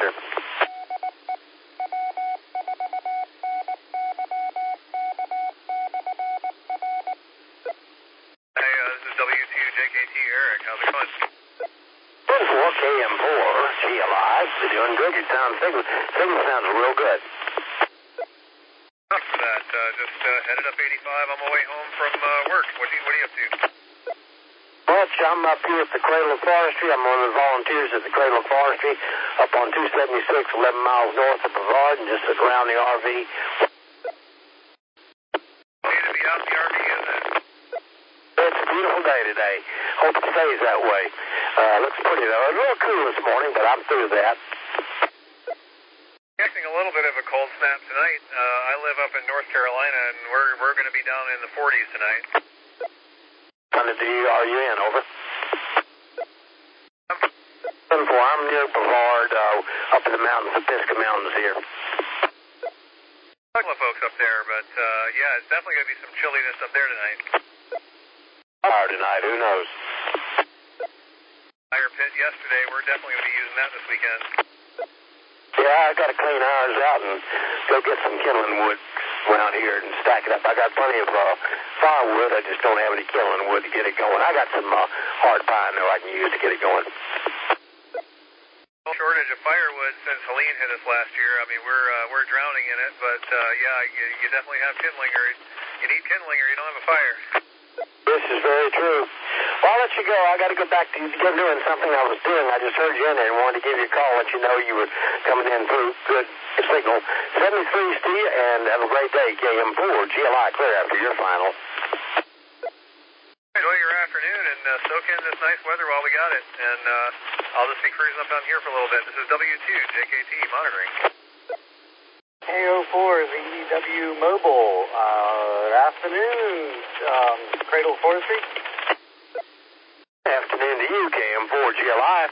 Victor. Hey, this is W2JKT Eric. How's it going? 4KM4, GLI. You're doing good. Your signal sounds real good. Thanks for that. Just headed up 85 on my way home from work. What are you up to? Well, I'm up here at the Cradle of Forestry. I'm one of the volunteers at the Cradle of Forestry up on 276, 11 miles north of Brevard, and just sitting around the RV. Need to be out in the RV, isn't it? It's a beautiful day today. Hope it stays that way. Looks pretty, though. It's a little cool this morning, but I'm through that. Expecting a little bit of a cold snap tonight. I live up in North Carolina, and we're going to be down in the 40s tonight. What kind of are you in? Over. I'm near Brevard, up in the mountains, the Pisgah Mountains here. A couple of folks up there, but yeah, it's definitely going to be some chilliness up there tonight. Tonight, who knows? Fire pit yesterday. We're definitely going to be using that this weekend. Yeah, I got to clean ours out and go get some kindling wood around here and stack it up. I got plenty of firewood. I just don't have any kindling wood to get it going. I got some hard pine though I can use to get it going. No shortage of firewood since Helene hit us last year. I mean, we're drowning in it, but yeah, you definitely have kindling, or you need kindling, or you don't have a fire. This is very true. Well, I'll let you go. I got to go back to doing something I was doing. I just heard you in there and wanted to give you a call, let you know you were coming in through good signal. 73 Steve, and have a great day. KM4, GLI, clear after your final. Enjoy your afternoon and soak in this nice weather while we got it. And I'll just be cruising up down here for a little bit. This is W2JKT monitoring. KO4 VW Mobile. Afternoon, Cradle Forestry. Afternoon to you, KM4 GLI.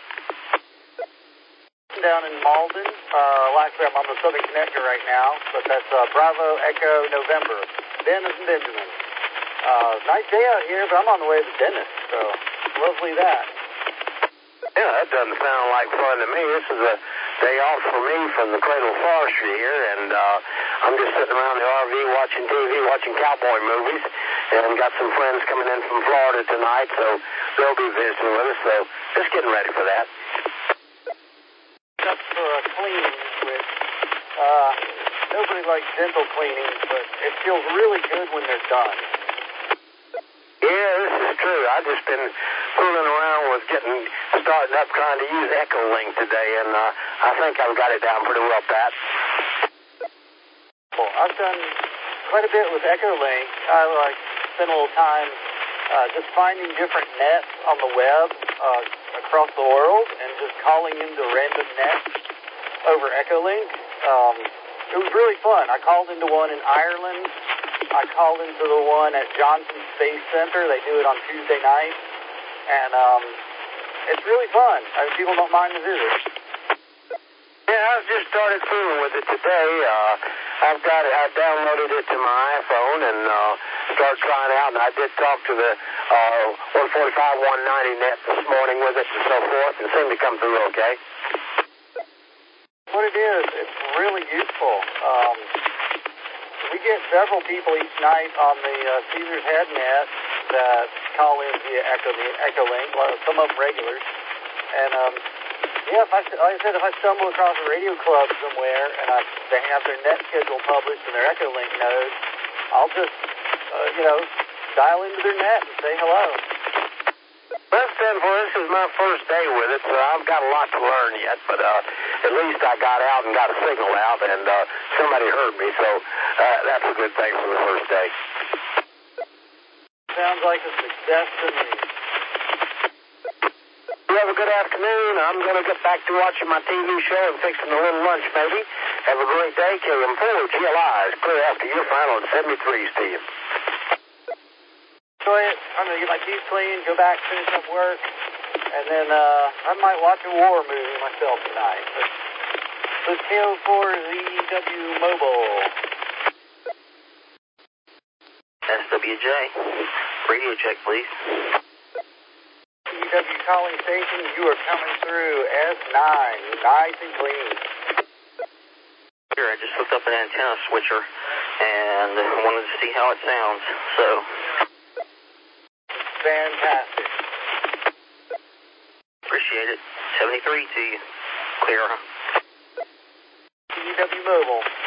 Down in Malden. Actually, I'm on the Southern Connector right now, but that's Bravo Echo November. Dennis and Benjamin. Nice day out here, but I'm on the way to the dentist, so lovely that. Yeah, that doesn't sound like fun to me. This is a day off for me from the Cradle Forestry here, and I'm just sitting around the RV watching TV, watching cowboy movies, and got some friends coming in from Florida tonight, so they'll be visiting with us, so just getting ready for that. Up for a cleaning, which nobody likes dental cleanings, but it feels really good when they're done. Yeah, this is true. I've just been fooling around with starting up trying to use Echolink today, and I think I've got it down pretty well, Pat. Well, I've done quite a bit with Echolink. I spent a little time just finding different nets on the web across the world and just calling into random nets over Echolink. It was really fun. I called into one in Ireland. I called into the one at Johnson Space Center. They do it on Tuesday nights. And it's really fun. People don't mind the visit. Yeah, I've just started fooling with it today. I downloaded it to my iPhone and started trying it out. And I did talk to the 145, 190 net this morning with it and so forth, and seemed to come through okay. What it is, it's really useful. We get several people each night on the Caesar's Head net that call in via Echolink, some of them regulars. And yeah, like I said, if I stumble across a radio club somewhere and they have their net schedule published in their Echolink node, I'll just dial into their net and say hello. Well, Stanford, this is my first day with it, so I've got a lot to learn yet, but at least I got out and got a signal out, and somebody heard me, so that's a good thing for the first day. Sounds like a success to me. You have a good afternoon. I'm going to get back to watching my TV show and fixing a little lunch, maybe. Have a great day. KM4, GLI's clear after your final at 73, Steve. Enjoy it. I'm going to get my teeth clean, go back, finish up work, and then I might watch a war movie myself tonight. But KO4ZW Mobile. SWJ. Radio check, please. CW calling station. You are coming through S9, nice and clean. Here, I just hooked up an antenna switcher and wanted to see how it sounds. So, fantastic. Appreciate it. 73 to you. Clear. CW Mobile.